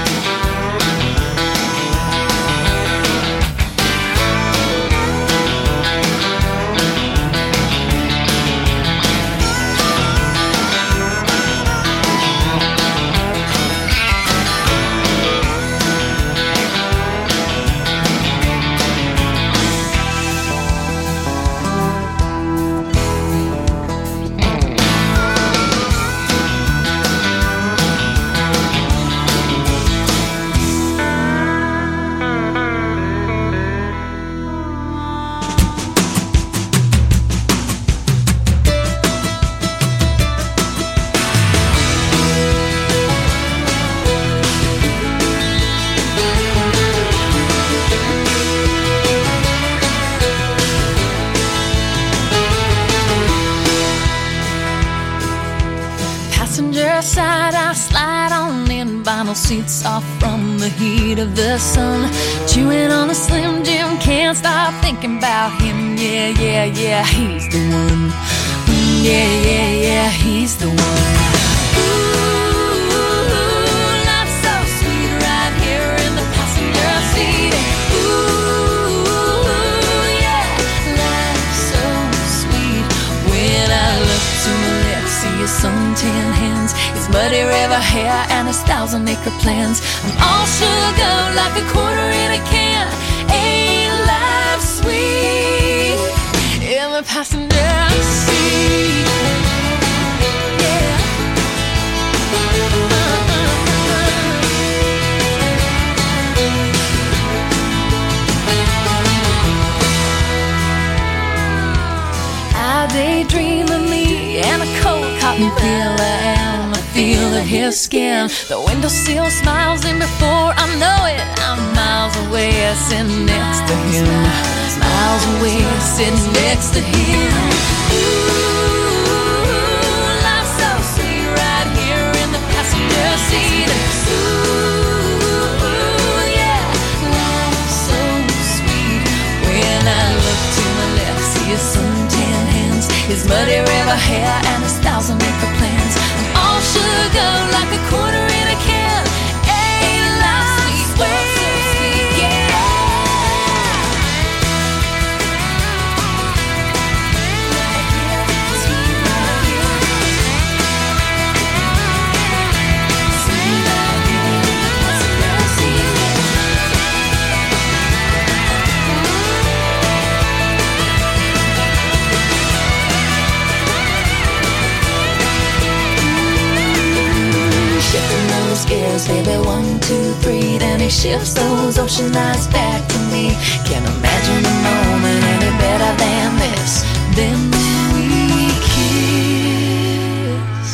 Side, I slide on in, vinyl seats off from the heat of the sun. Chewing on a Slim Jim, can't stop thinking about him. Yeah, yeah, yeah, he's the one. Mm, yeah, yeah, yeah, he's the one. Ooh, life's so sweet right here in the passenger seat. Ooh, yeah, life's so sweet. When I look to my left, see his suntan hands, his muddy river hair, and his thousand acre plans. I'm all sugar like a quarter in a can. Ain't life sweet in the passenger seat? Yeah. I daydream of me and a cold cotton pillow, and I feel of his skin. The windowsill smiles, and before I know it, I'm miles away sitting next to him. Miles away sitting next to him. Ooh, life's so sweet right here in the passenger seat. Ooh, yeah, life's so sweet. When I look to my left, see his suntan hands, his of her hair and his thousand acre plans. I'm all sugar like a quarter in a can. Ain't life sweet, yeah. Shifting those gears, baby, one, two, three. Then he shifts those ocean eyes back to me. Can't imagine a moment any better than this. Then we kiss.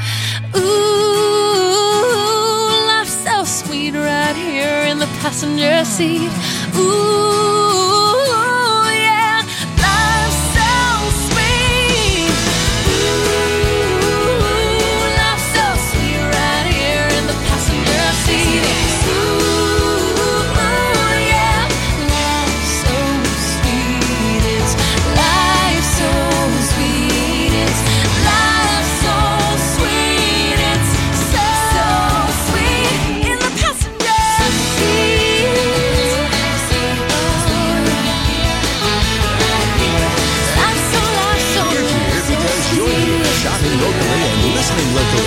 Ooh, life's so sweet right here in the passenger seat. Ooh, yeah, life's so sweet. Ooh, life's so sweet right here in the passenger seat. Ooh, yeah, life's so sweet. It's life's so sweet. It's life's so sweet. It's so, so sweet in the passenger seat. Life's so, life's so, You're here because you're here, shopping locally and listening locally.